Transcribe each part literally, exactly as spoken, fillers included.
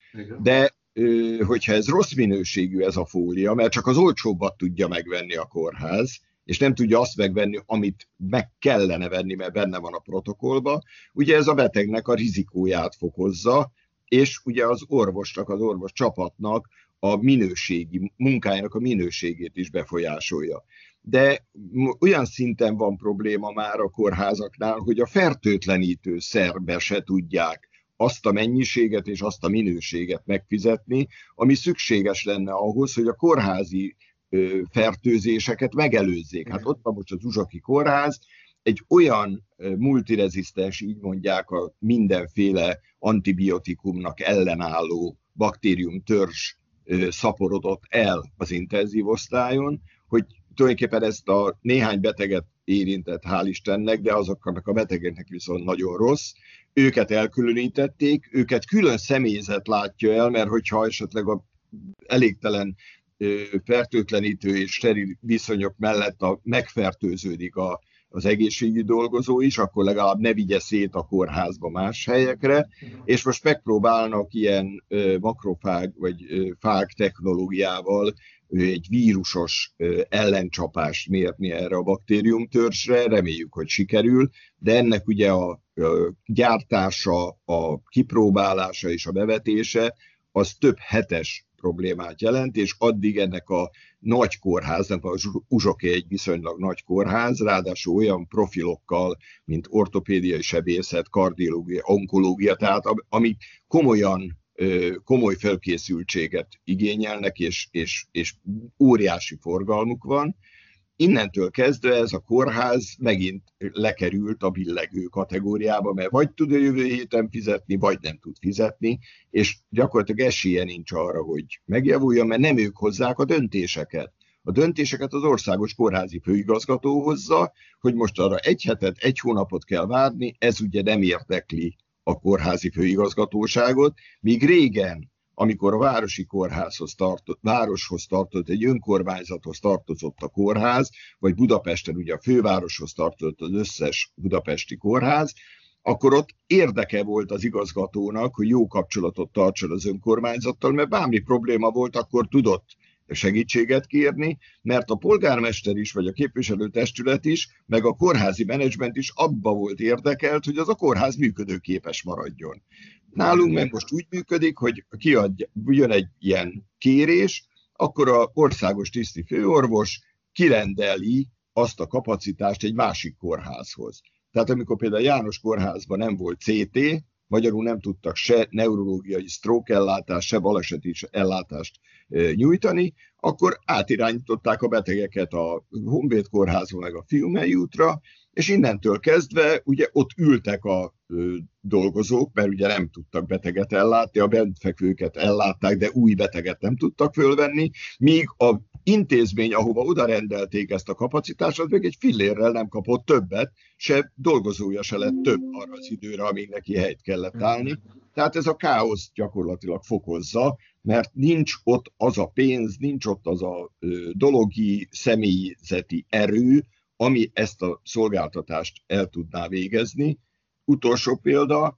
De hogyha ez rossz minőségű ez a fólia, mert csak az olcsóbbat tudja megvenni a kórház, és nem tudja azt megvenni, amit meg kellene venni, mert benne van a protokollba, ugye ez a betegnek a rizikóját fokozza, és ugye az orvosnak, az orvos csapatnak a minőségi, munkájának a minőségét is befolyásolja. De olyan szinten van probléma már a kórházaknál, hogy a fertőtlenítő szerbe se tudják azt a mennyiséget és azt a minőséget megfizetni, ami szükséges lenne ahhoz, hogy a kórházi fertőzéseket megelőzzék. Hát ott van most az Uzsoki Kórház, egy olyan multirezisztens, így mondják, a mindenféle antibiotikumnak ellenálló baktériumtörzs szaporodott el az intenzív osztályon, hogy tulajdonképpen ezt a néhány beteget érintett, hál' Istennek, de azoknak a betegeknek viszont nagyon rossz. Őket elkülönítették, őket külön személyzet látja el, mert hogyha esetleg a elégtelen fertőtlenítő és steril viszonyok mellett a, megfertőződik a, az egészségügyi dolgozó is, akkor legalább ne vigye szét a kórházba más helyekre, és most megpróbálnak ilyen makrofág vagy fág technológiával egy vírusos ellencsapást mérni erre a baktériumtörzsre, reméljük, hogy sikerül, de ennek ugye a gyártása, a kipróbálása és a bevetése az több hetes problémát jelent, és addig ennek a nagy kórháznak, az Uzsoki egy viszonylag nagy kórház, ráadásul olyan profilokkal, mint ortopédiai sebészet, kardiológia, onkológia, tehát amik komolyan, komoly felkészültséget igényelnek, és, és, és óriási forgalmuk van. Innentől kezdve ez a kórház megint lekerült a billegő kategóriába, mert vagy tud a jövő héten fizetni, vagy nem tud fizetni, és gyakorlatilag esélye nincs arra, hogy megjavuljon, mert nem ők hozzák a döntéseket. A döntéseket az országos kórházi főigazgató hozza, hogy most arra egy hetet, egy hónapot kell várni, ez ugye nem érdekli a kórházi főigazgatóságot, míg régen, amikor a városi kórházhoz tartott, városhoz tartott, egy önkormányzathoz tartozott a kórház, vagy Budapesten ugye a fővároshoz tartozott az összes budapesti kórház, akkor ott érdeke volt az igazgatónak, hogy jó kapcsolatot tartson az önkormányzattal, mert bármi probléma volt, akkor tudott segítséget kérni, mert a polgármester is, vagy a képviselőtestület is, meg a kórházi menedzsment is abba volt érdekelt, hogy az a kórház működőképes maradjon. Nálunk meg most úgy működik, hogy kiadja, jön egy ilyen kérés, akkor az országos tiszti főorvos kirendeli azt a kapacitást egy másik kórházhoz. Tehát amikor például János kórházban nem volt cé té, magyarul nem tudtak se neurológiai stroke ellátást, se baleseti ellátást nyújtani, akkor átirányították a betegeket a Honvéd kórházba, meg a Fiumei útra, és innentől kezdve ugye ott ültek a ö, dolgozók, mert ugye nem tudtak beteget ellátni, a bentfekvőket ellátták, de új beteget nem tudtak fölvenni, míg a intézmény, ahova oda rendelték ezt a kapacitást, az még egy fillérrel nem kapott többet, se dolgozója se lett több arra az időre, amíg neki helyt kellett állni. Tehát ez a káosz gyakorlatilag fokozza, mert nincs ott az a pénz, nincs ott az a ö, dologi, személyzeti erő, ami ezt a szolgáltatást el tudná végezni. Utolsó példa,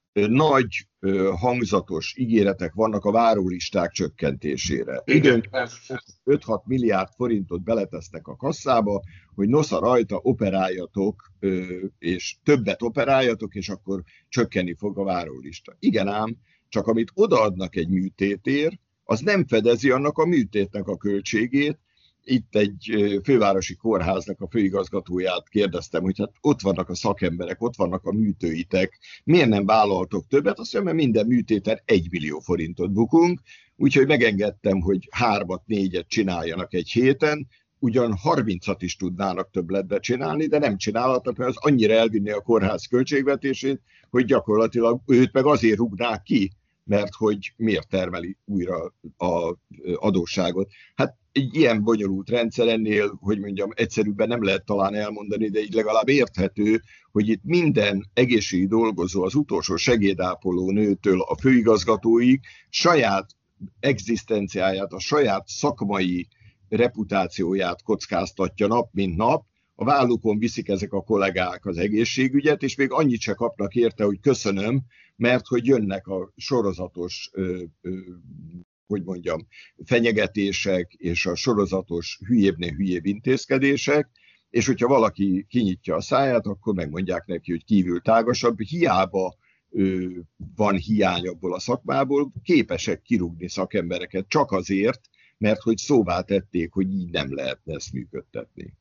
nagy hangzatos ígéretek vannak a várólisták csökkentésére. Időnként öt-hat milliárd forintot beletesznek a kasszába, hogy nosza rajta operáljatok, és többet operáljatok, és akkor csökkenni fog a várólista. Igen ám, csak amit odaadnak egy műtétért, az nem fedezi annak a műtétnek a költségét. Itt egy fővárosi kórháznak a főigazgatóját kérdeztem, hogy hát ott vannak a szakemberek, ott vannak a műtőitek, miért nem vállaltok többet? Azt mondja, mert minden műtéten egy millió forintot bukunk, úgyhogy megengedtem, hogy hármat, négyet csináljanak egy héten, ugyan harmincat is tudnának többletbe csinálni, de nem csinálhatnak, mert az annyira elvinné a kórház költségvetését, hogy gyakorlatilag őt meg azért rúgnák ki, mert hogy miért termeli újra az adósságot. Hát egy ilyen bonyolult rendszer ennél, hogy mondjam, egyszerűbben nem lehet talán elmondani, de így legalább érthető, hogy itt minden egészségügyi dolgozó, az utolsó segédápoló nőtől a főigazgatóig saját egzisztenciáját, a saját szakmai reputációját kockáztatja nap, mint nap, a vállukon viszik ezek a kollégák az egészségügyet, és még annyit se kapnak érte, hogy köszönöm, mert hogy jönnek a sorozatos, ö, ö, hogy mondjam, fenyegetések és a sorozatos hülyébbnél hülyébb intézkedések, és hogyha valaki kinyitja a száját, akkor megmondják neki, hogy kívül tágasabb, hiába ö, van hiány abból a szakmából, képesek kirúgni szakembereket csak azért, mert hogy szóvá tették, hogy így nem lehetne ezt működtetni.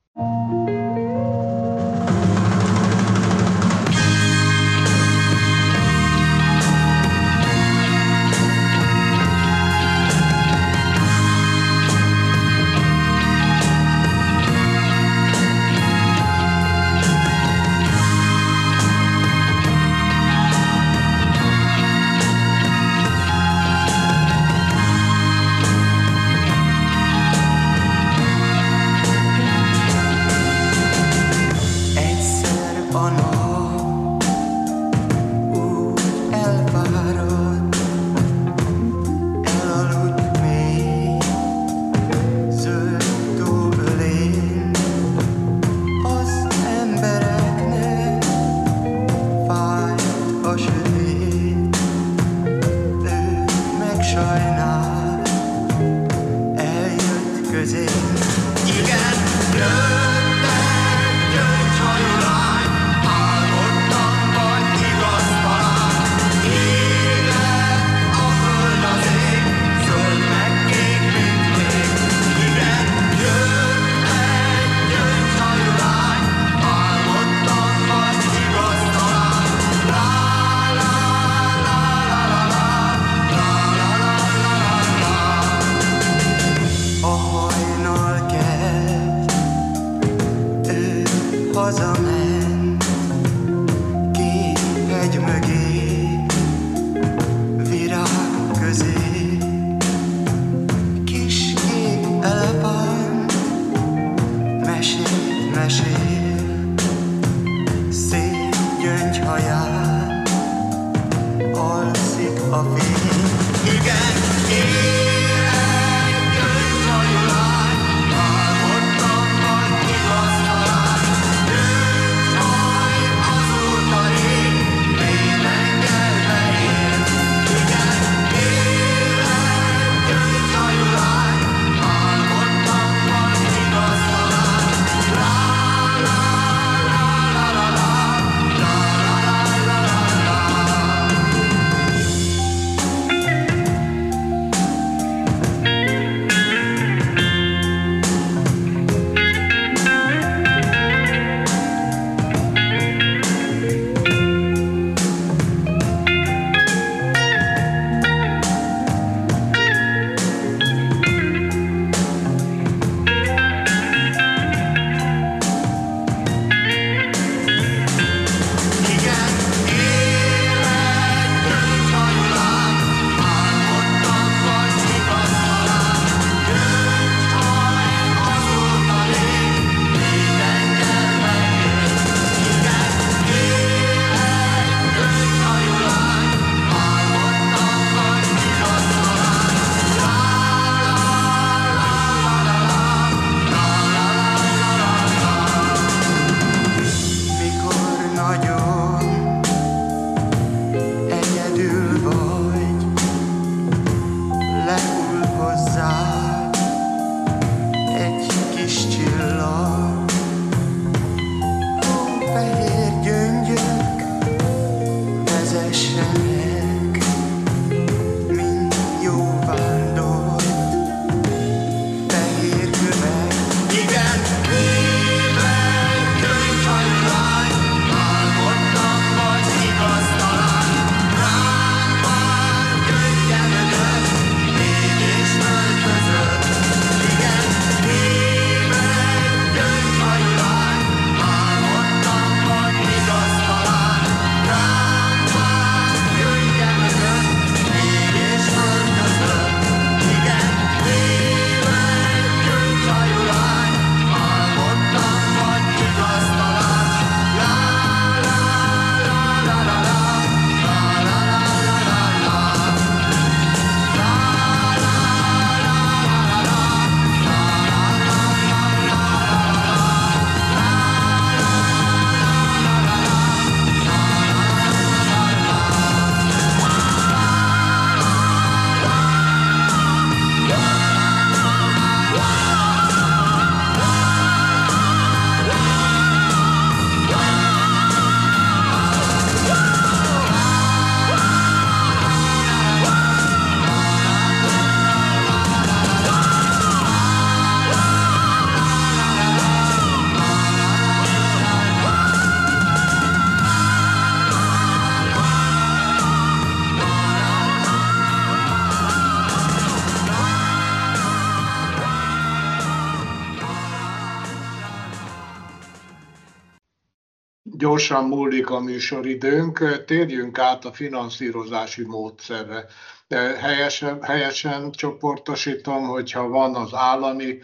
gyorsan múlik a műsoridőnk, térjünk át a finanszírozási módszerre. Helyesen, helyesen csoportosítom, hogyha van az állami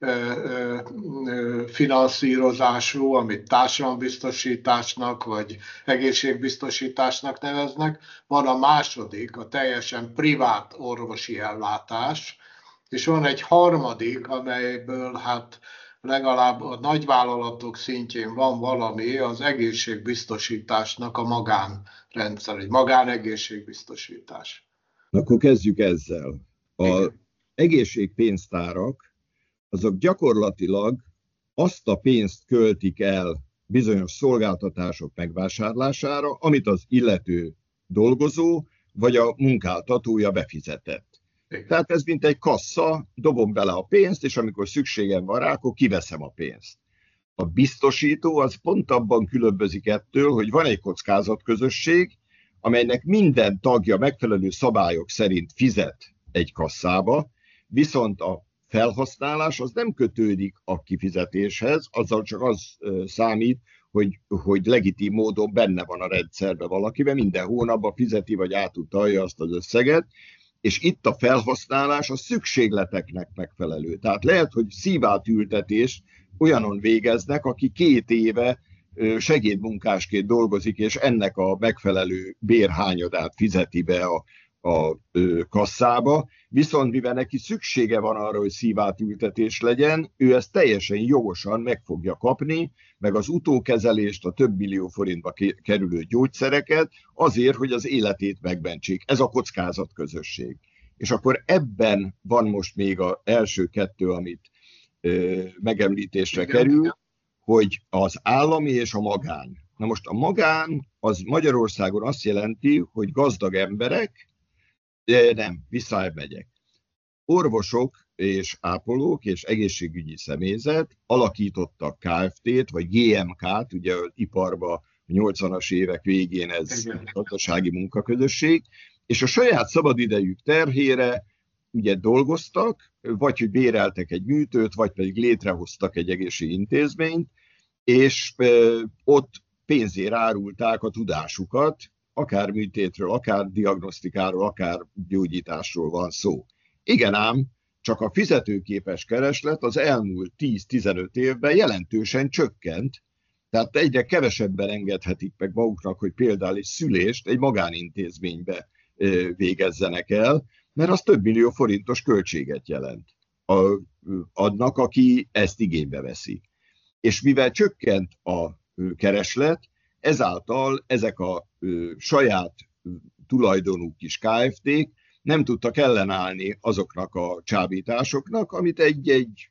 finanszírozású, amit társadalombiztosításnak vagy egészségbiztosításnak neveznek, van a második, a teljesen privát orvosi ellátás, és van egy harmadik, amelyből hát legalább a nagyvállalatok szintjén van valami, az egészségbiztosításnak a magánrendszer, egy magánegészségbiztosítás. Akkor kezdjük ezzel. Az egészségpénztárak azok gyakorlatilag azt a pénzt költik el bizonyos szolgáltatások megvásárlására, amit az illető dolgozó vagy a munkáltatója befizetett. Igen. Tehát ez mint egy kassa, dobom bele a pénzt, és amikor szükségem van rá, akkor kiveszem a pénzt. A biztosító az pont abban különbözik ettől, hogy van egy kockázatközösség, amelynek minden tagja megfelelő szabályok szerint fizet egy kasszába, viszont a felhasználás az nem kötődik a kifizetéshez, azzal csak az számít, hogy, hogy legitim módon benne van a rendszerben valakiben, minden hónapban fizeti vagy átutalja azt az összeget, és itt a felhasználás a szükségleteknek megfelelő. Tehát lehet, hogy szívátültetést olyanon végeznek, aki két éve segédmunkásként dolgozik, és ennek a megfelelő bérhányadát fizeti be a, a kasszába, viszont mivel neki szüksége van arra, hogy szívátültetés legyen, ő ezt teljesen jogosan meg fogja kapni, meg az utókezelést, a több millió forintba kerülő gyógyszereket azért, hogy az életét megmentsék. Ez a kockázatközösség. És akkor ebben van most még az első kettő, amit ö, megemlítésre igen, kerül, igen. Hogy az állami és a magán. Na most a magán az Magyarországon azt jelenti, hogy gazdag emberek, de nem, visszamegyek. Orvosok és ápolók és egészségügyi személyzet alakítottak Kft-t, vagy gé em ká-t, ugye az iparban a nyolcvanas évek végén ez gazdasági munkaközösség, és a saját szabadidejük terhére ugye dolgoztak, vagy hogy béreltek egy műtőt, vagy pedig létrehoztak egy egészségügyi intézményt, és ott pénzért árulták a tudásukat, akár műtétről, akár diagnosztikáról, akár gyógyításról van szó. Igen ám, csak a fizetőképes kereslet az elmúlt tíz-tizenöt évben jelentősen csökkent, tehát egyre kevesebben engedhetik meg maguknak, hogy például egy szülést egy magánintézménybe végezzenek el, mert az több millió forintos költséget jelent annak, aki ezt igénybe veszi. És mivel csökkent a kereslet, ezáltal ezek a saját tulajdonú kis Kft-k nem tudtak ellenállni azoknak a csábításoknak, amit egy-egy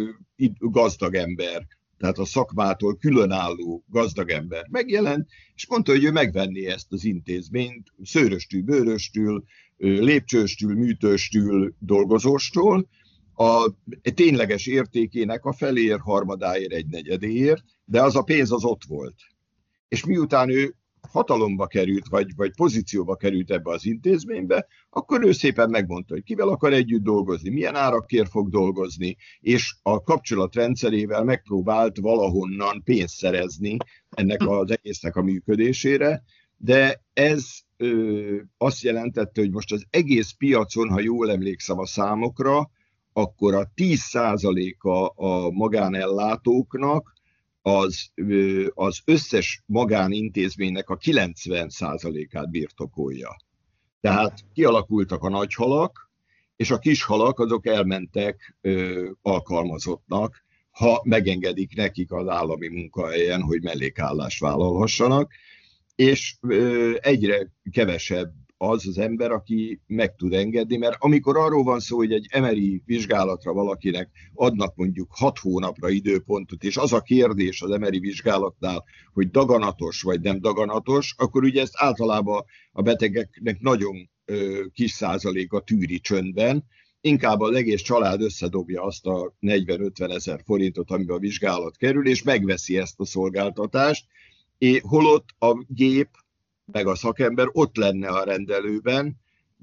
gazdag ember, tehát a szakmától különálló gazdag ember megjelent, és mondta, hogy ő megvenné ezt az intézményt szőröstül, bőröstül, lépcsőstül, műtőstül, dolgozóstól, a tényleges értékének a feléért, harmadáért, egy negyedéért, de az a pénz az ott volt. És miután ő hatalomba került, vagy, vagy pozícióba került ebbe az intézménybe, akkor ő szépen megmondta, hogy kivel akar együtt dolgozni, milyen árakért fog dolgozni, és a kapcsolatrendszerével megpróbált valahonnan pénzt szerezni ennek az egésznek a működésére, de ez ö, azt jelentette, hogy most az egész piacon, ha jól emlékszem a számokra, akkor a tíz százaléka a magánellátóknak az, az összes magánintézménynek a kilencven százalékát birtokolja. Tehát kialakultak a nagy halak, és a kis halak azok elmentek ö, alkalmazottnak, ha megengedik nekik az állami munkahelyen, hogy mellékállást vállalhassanak, és ö, egyre kevesebb az az ember, aki meg tud engedni, mert amikor arról van szó, hogy egy emeri vizsgálatra valakinek adnak mondjuk hat hónapra időpontot, és az a kérdés az emeri vizsgálatnál, hogy daganatos vagy nem daganatos, akkor ugye ezt általában a betegeknek nagyon ö, kis százaléka tűri csöndben, inkább az egész család összedobja azt a negyven-ötven ezer forintot, amiben a vizsgálat kerül, és megveszi ezt a szolgáltatást, és holott a gép meg a szakember ott lenne a rendelőben,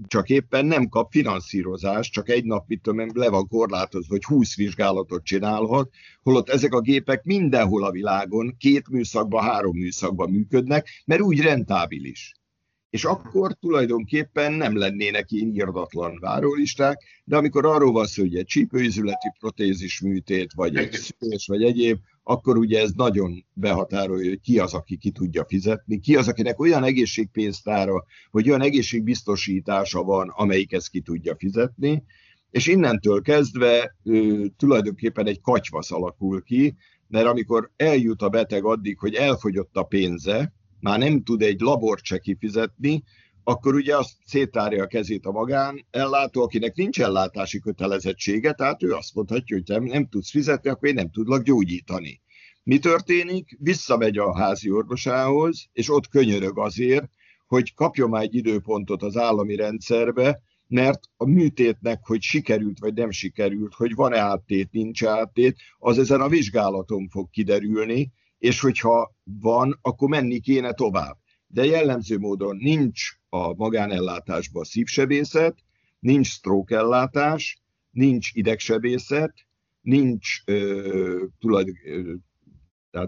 csak éppen nem kap finanszírozást, csak egy nap, mit tudom, le van korlátozva, hogy húsz vizsgálatot csinálhat, holott ezek a gépek mindenhol a világon két műszakban, három műszakban működnek, mert úgy rentábilis. És akkor tulajdonképpen nem lennének ilyen irdatlan várólisták, de amikor arról van szó, hogy egy csípőizületi protézis műtét, vagy egy szülés, vagy egyéb, akkor ugye ez nagyon behatárolja, hogy ki az, aki ki tudja fizetni, ki az, akinek olyan egészségpénztára, vagy olyan egészségbiztosítása van, amelyik ezt ki tudja fizetni, és innentől kezdve ő, tulajdonképpen egy katyvasz alakul ki, mert amikor eljut a beteg addig, hogy elfogyott a pénze, már nem tud egy labort se kifizetni, akkor ugye azt széttárja a kezét a magánellátó, akinek nincs ellátási kötelezettsége, tehát ő azt mondhatja, hogy nem, nem tudsz fizetni, akkor én nem tudlak gyógyítani. Mi történik? Visszamegy a házi orvosához, és ott könyörög azért, hogy kapjon már egy időpontot az állami rendszerbe, mert a műtétnek, hogy sikerült vagy nem sikerült, hogy van-e áttét, nincs áttét, az ezen a vizsgálaton fog kiderülni, és hogyha van, akkor menni kéne tovább. De jellemző módon nincs a magánellátásban szívsebészet, nincs stroke ellátás, nincs idegsebészet, nincs ö, tulajdon, ö, tehát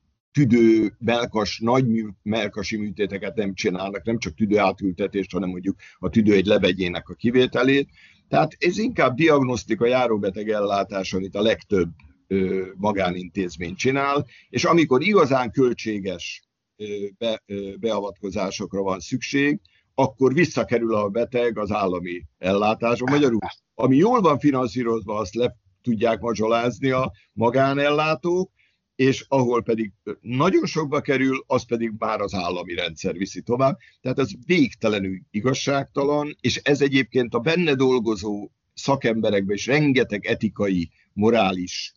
tüdő, melkas, nagy mű, melkasi műtéteket nem csinálnak, nem csak tüdő átültetést, hanem mondjuk a tüdő egy lebegyének a kivételét. Tehát ez inkább diagnosztika, járóbeteg ellátás, amit a legtöbb ö, magánintézmény csinál, és amikor igazán költséges ö, be, ö, beavatkozásokra van szükség, akkor visszakerül a beteg az állami ellátásba. Magyarul, ami jól van finanszírozva, azt le tudják mazsolázni a magánellátók, és ahol pedig nagyon sokba kerül, az pedig már az állami rendszer viszi tovább. Tehát ez végtelenül igazságtalan, és ez egyébként a benne dolgozó szakemberekben is rengeteg etikai, morális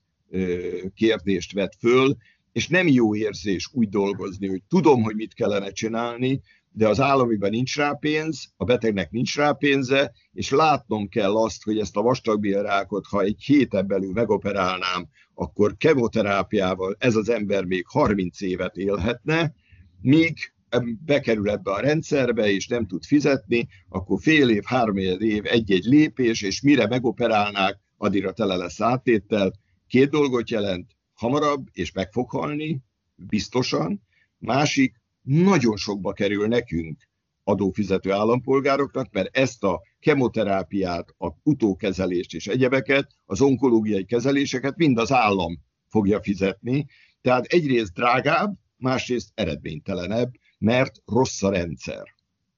kérdést vet föl, és nem jó érzés úgy dolgozni, hogy tudom, hogy mit kellene csinálni, de az államiban nincs rá pénz, a betegnek nincs rá pénze, és látnom kell azt, hogy ezt a vastagbélrákot, ha egy héten belül megoperálnám, akkor kemoterápiával ez az ember még harminc évet élhetne, míg bekerül ebbe a rendszerbe, és nem tud fizetni, akkor fél év, három év, egy-egy lépés, és mire megoperálnák, addigra tele lesz áttéttel. Két dolgot jelent, hamarabb, és meg fog halni, biztosan. Másik, nagyon sokba kerül nekünk, adófizető állampolgároknak, mert ezt a kemoterápiát, a utókezelést és egyebeket, az onkológiai kezeléseket mind az állam fogja fizetni. Tehát egyrészt drágább, másrészt eredménytelenebb, mert rossz a rendszer.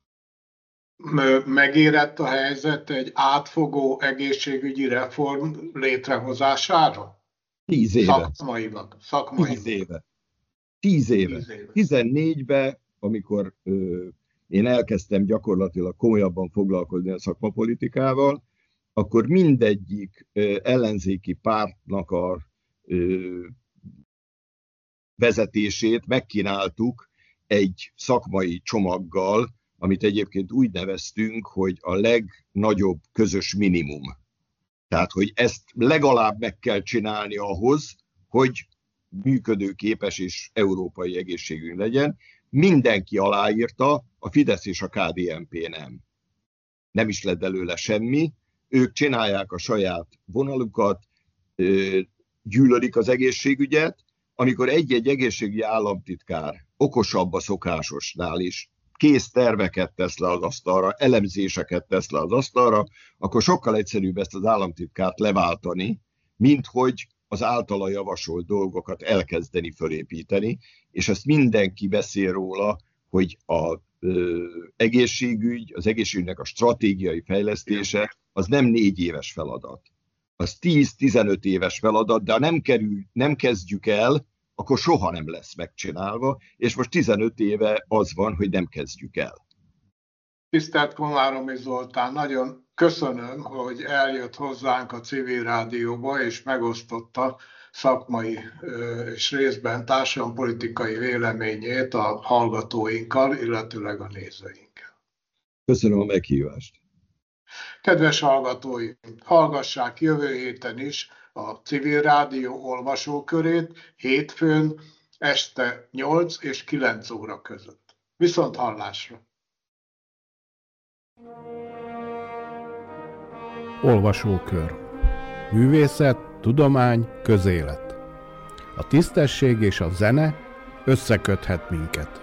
Megérett a helyzet egy átfogó egészségügyi reform létrehozására? Tíz éve. Szakmailag. Szakmailag. Tíz éve. Tíz éve. Tíz éve. tizennégyben, amikor ö, én elkezdtem gyakorlatilag komolyabban foglalkozni a szakmapolitikával, akkor mindegyik ö, ellenzéki pártnak a ö, vezetését megkínáltuk egy szakmai csomaggal, amit egyébként úgy neveztünk, hogy a legnagyobb közös minimum. Tehát, hogy ezt legalább meg kell csinálni ahhoz, hogy működőképes és európai egészségügy legyen. Mindenki aláírta, a Fidesz és a ká dé en pé nem. Nem is lett belőle semmi. Ők csinálják a saját vonalukat, gyűlölik az egészségügyet, amikor egy-egy egészségügyi államtitkár okosabb a szokásosnál is, kész terveket tesz le az asztalra, elemzéseket tesz le az asztalra, akkor sokkal egyszerűbb ezt az államtitkárt leváltani, mint hogy az általa javasolt dolgokat elkezdeni fölépíteni, és ezt mindenki beszél róla, hogy az egészségügy, az egészségügynek a stratégiai fejlesztése az nem négy éves feladat. Az tíz-tizenöt éves feladat, de ha nem, kerül, nem kezdjük el, akkor soha nem lesz megcsinálva, és most tizenöt éve az van, hogy nem kezdjük el. Tisztelt Komáromi Zoltán, nagyon köszönöm, hogy eljött hozzánk a Civil Rádióba, és megosztotta szakmai és részben társadalompolitikai véleményét a hallgatóinkkal, illetőleg a nézőinkkel. Köszönöm a meghívást. Kedves hallgatóim, hallgassák jövő héten is a Civil Rádió olvasókörét hétfőn este nyolc és kilenc óra között. Viszont hallásra! Olvasókör. Művészet, tudomány, közélet. A tisztesség és a zene összeköthet minket.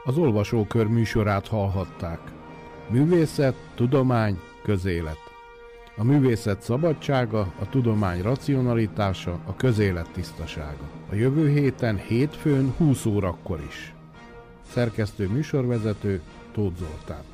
Az Olvasókör műsorát hallhatták. Művészet, tudomány, közélet. A művészet szabadsága, a tudomány racionalitása, a közélet tisztasága. A jövő héten hétfőn húsz órakor is. Szerkesztő műsorvezető Tóth Zoltán.